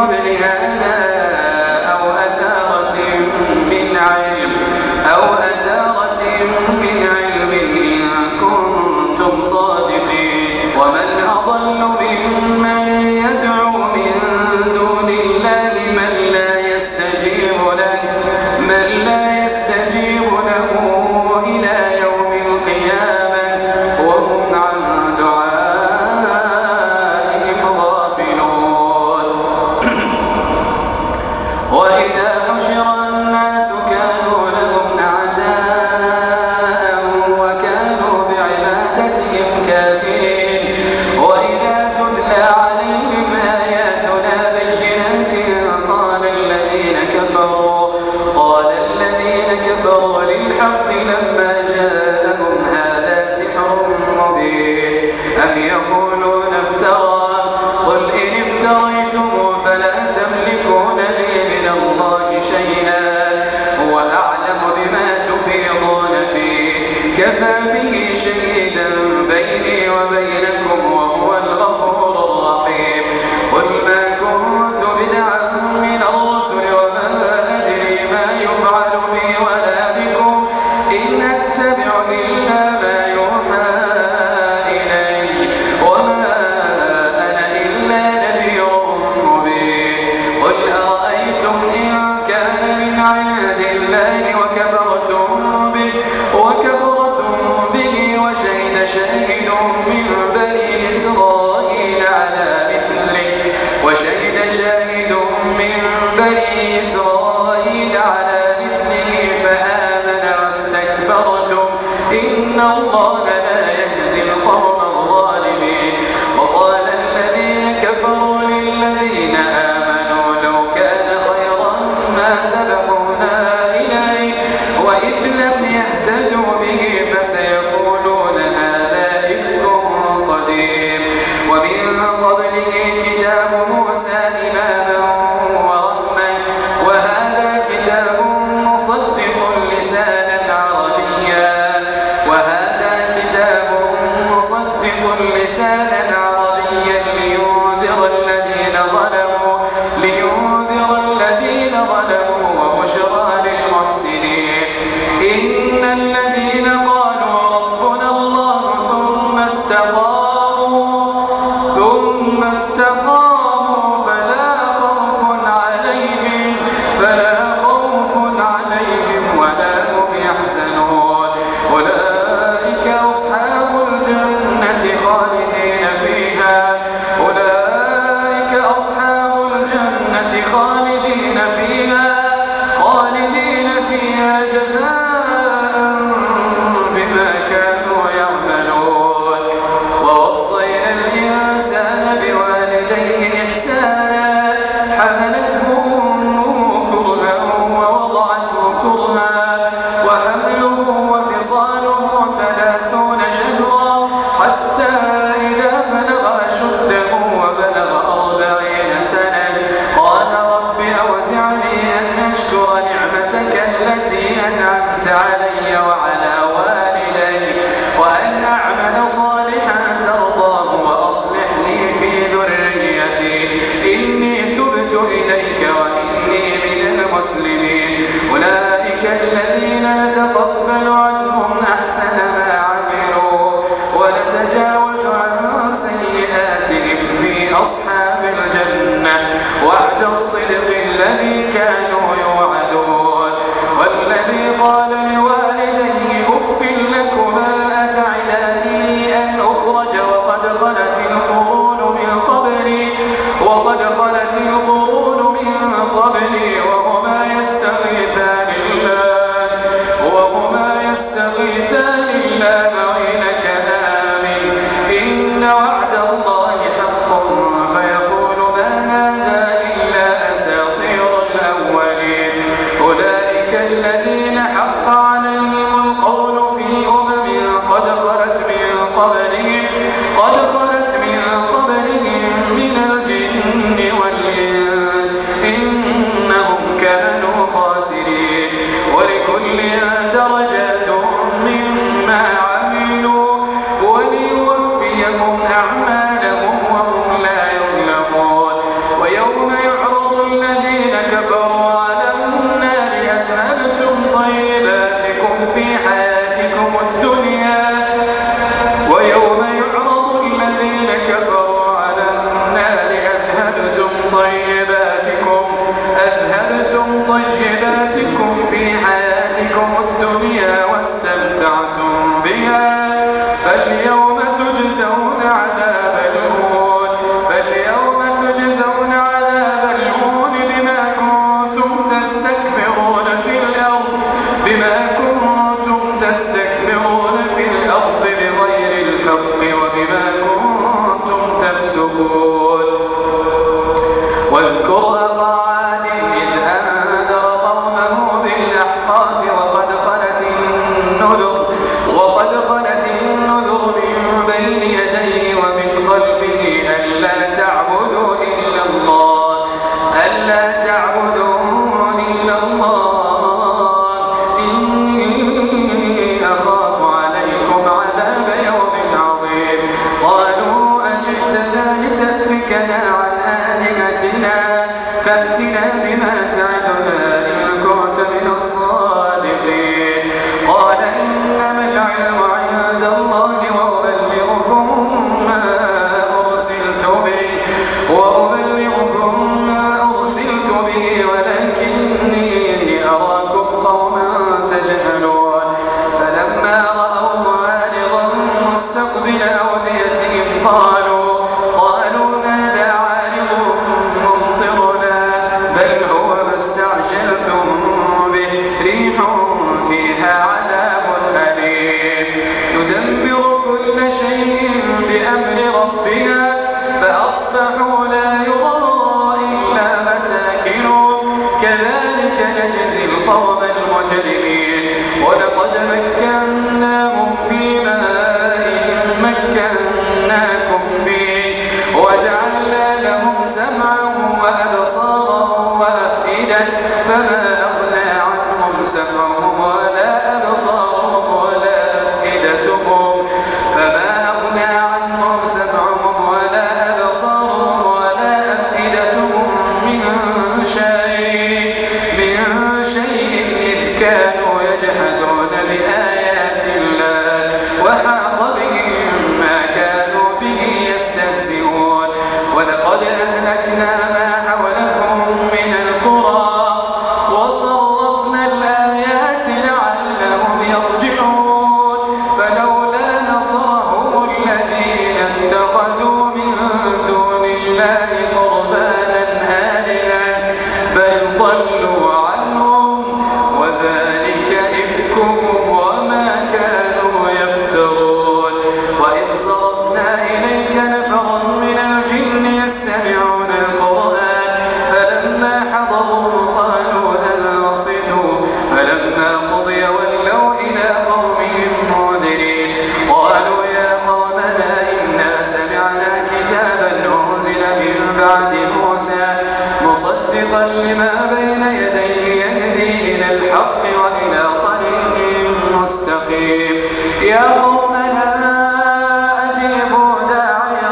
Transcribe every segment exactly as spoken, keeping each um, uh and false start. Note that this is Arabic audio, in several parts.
قبل هذا أو أثارة من علم أو أثارة من علم إن كنتم صادقين. ومن أضل ممن يدعو من دون الله من لا يستجيب له من لا يستجيب له إلى يوم القيامة وهم عن دعائهم غافلون. وإذا حشر الناس كانوا لهم أعداء وكانوا بعبادتهم كافرين. وإذا تتلى عليهم آياتنا بينات قال الذين كفروا قال الذين كفروا للحق لما جاءهم هذا سحر مبين أم يقولون افترى قل إن افتريتم فلا تملكون لي من الله شيئا هو أعلم بما تفيضون فيه كفى به شهيدا بيني وبينكم وهو الغفور الرحيم. قل ما كنت بدعا من الرسل وما أدري ما يفعل بي ولا بكم إن أتبع إلا ما يوحى إلي وما أنا إلا نذير مبين. قل أرأيتم إن كان من عند الله وكفرتم به وكفرتم به وشهد شاهد من بني إسرائيل على مثله وشهد شاهد من بني إسرائيل على مثله فآمن واستكبرتم إن الله لا يهدي القوم الظالمين. وقال الذين كفروا للذين آمنوا لو كان خيرا ما سبقونا إليه وإذ لم يهتدوا به فسيقولون هذا إفك قديم. ومن قبله كتاب موسى إماما ورحمة وهذا كتاب مصدق لسانا عربيا وهذا كتاب مصدق لسانا عربيا لينذر الذين ظلموا لينذر الذين ظلموا وبشرى للمحسنين. إن الذين قالوا ربنا الله ثم استقاموا ثم استقاموا فلا خوف عليهم فلا خوف عليهم ولا هم يحزنون أولئك أصحاب الجنة خالدين فيها أولئك أصحاب الجنة خالدين فيها خالدين فيها جزاء بما كانوا يعملون. ووصينا الإنسان بوالديه إحسانا حملته أمه كرها ووضعته كرها وحمله وفصاله ثلاثون شهرا حتى إذا بلغ أشده وبلغ أربعين سنة قال رب أوزعني أن أشكر نعمتك التي أنعمت علي وعلى والدي وأن أعمل صالحا ترضاه وأصلح لي في ذريتي إني تبت إليك وإني من المسلمين. أولئك الذين نتقبل عنهم أحسن ما عملوا ونتجاوز عن سيئاتهم في أصحاب الجنة وعد الصدق الذي كانوا يوعدون. والذي قال لوالديه أف لكما أتعدانني أن أخرج وقد خلت القرون من قبلي وقد خلت القرون من قبلي وهما يستغيثان الله وهما يستغيثان الله ويلك آمن إن وعد الله حق فيقول ما هذا إلا أساطير الأولين. أولئك الذين حق عليهم القول في أمم قد خلت من قبلهم قد خلت من قبلهم من الجن فأتنا بما تعدنا إن كنت من الصادقين. قال إنما العلم عند الله وأبلغكم ما أرسلت به وأبلغكم ما أرسلت به ولكني أراكم قوما تجهلون. فلما رأوه عارضا مستقبل أوديتهم قالوا قالوا هذا عارض ممطرنا بل هو ما استعجلتم به ريح فيها عذاب أليم تدمر كل شيء بأمر ربها فأصبحوا لا يرى إلا مساكنهم كذلك نجزي القوم المجرمين. ولقد مكناهم في ماء مكناكم فيه وجعلنا لهم سمعا وأبصارا وأفئدة فما أغنى عنهم سمعهم ولا أبصارهم ولا أفئدتهم فما أغنى عنهم سمعهم ولا أبصارهم ولا أفئدتهم من شيء من شيء إذ كانوا يجحدون بآيات الله وحاق بهم ما كانوا به يستهزئون. ولقد أهلكنا ما حولكم من القرى وصرفنا الآيات لعلهم يرجعون. فلولا نصرهم الذين اتخذوا من دون الله قربانا آلهة بل ضلوا عنهم وذلك إفكهم وما كانوا يفترون. وإذ صرفنا إليك نفرا من الجن يستمعون القرآن فلما حضروا قالوا أنصتوا فلما قضي ولوا إلى قومهم منذرين. قالوا يا قومنا إنا سمعنا كتابا أنزل من بعد موسى مصدقا لما بين يديه يهدي إلى الحق وإلى طريق مستقيم. يا قومنا أجيبوا داعي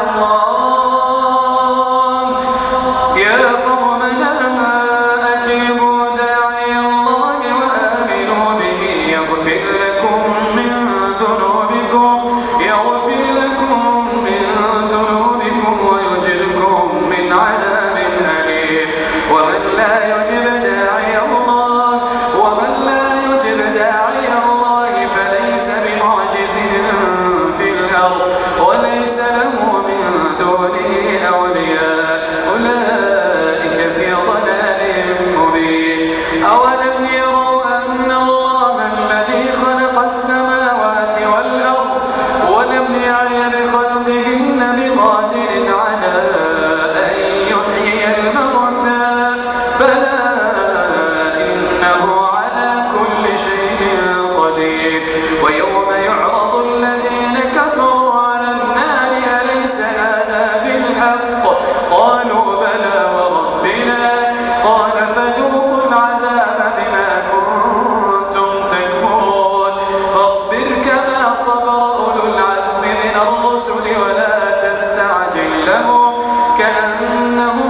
الله يا قومنا أجيبوا داعي الله وآمنوا به يغفر لكم من ذنوبكم يغفر لكم من ذنوبكم ويجركم من عذاب أليم. ومن لا يجب داعي الله ومن لا يجب داعي الله فليس بمعجز في الأرض وليس له من دونه أولياء أولئك في ضلال مبين. أولم يروا أن الله الذي خلق السماوات والأرض ولم يعي بخلقهن بقادر على أن يحيي الموتى بلى إنه على كل شيء قدير. ويوم يعرض الذين كفروا على النار أليس هذا بالحق قالوا بلى وربنا قال فذوقوا العذاب بما كنتم تكفرون. فاصبر كما صبر أولو العزم من الرسل ولا تستعجل لهم كأنهم